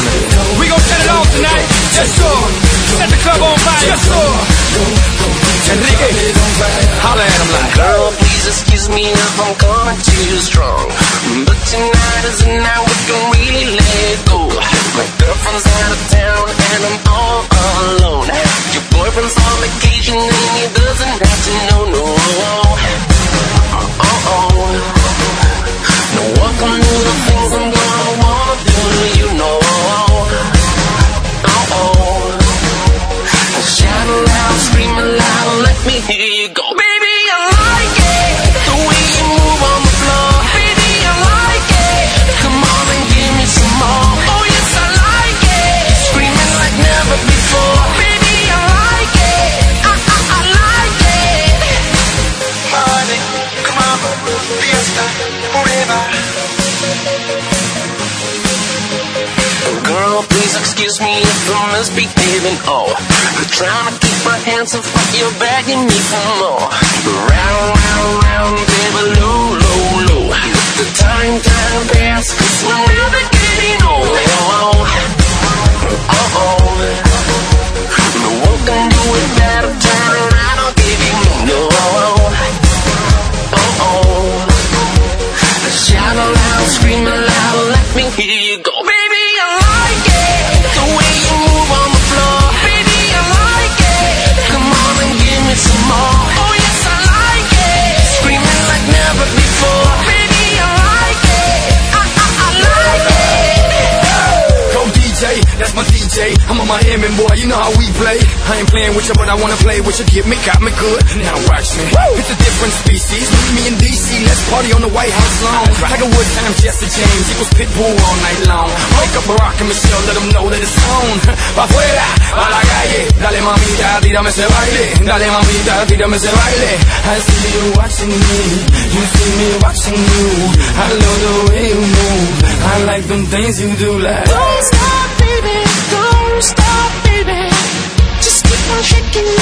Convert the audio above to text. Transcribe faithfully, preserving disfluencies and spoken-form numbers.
We gon' set it off tonight. Yes, sir. Set the club on fire. Yes, sir. Enrique, holla at him like, girl, please excuse me if I'm coming too strong, but tonight is the night we can really let it go. My girlfriend's out of town and I'm all alone. Your boyfriend's on vacation and he doesn't have to know, no. Uh-oh. Now welcome to the things I'm gonna wanna do to you, know. Uh-oh. Shout aloud, scream aloud, let me hear you go. Baby, I like it, the way you move on the floor. Baby, I like it, come on and give me some more. Oh yes, I like it, screaming like never before. Baby, I like it, I, I, I like it. Party, come on, fiesta, forever. Girl, please excuse me if I'm misbehaving, oh, I'm trying to keep my hands off but you're begging me for more. Round, round, round, baby, low, low, low. Let the time, time pass, cause we're never getting old. Uh-oh. No one can do it better, turn around, I'll give you no. Uh-oh. Shout aloud, scream aloud, let me hear you go. Baby, I like it, the way you move on the floor. Baby, I like it, come on and give me some more. Oh yes, I like it, screaming like never before. Baby, I like it, I, I, I like it. go D J, that's my D J. I'm a Miami boy, you know how we play. I ain't playing with you, but I wanna play with you. Get me, got me good, now watch me. Woo! It's a different species, meet me in D C. Let's party on the White House lawn. Tiger Woods times Jesse James, equals Pitbull all night long. Wake up Barack and Michelle, let them know that it's on. Pa' afuera, pa' la calle, dale mamita, tírame ese baile. Dale mamita, tírame ese baile. I see you watching me, you see me watching you. I love the way you move, I like them things you do like. Don't stop, baby, don't stop, baby. Just keep on shaking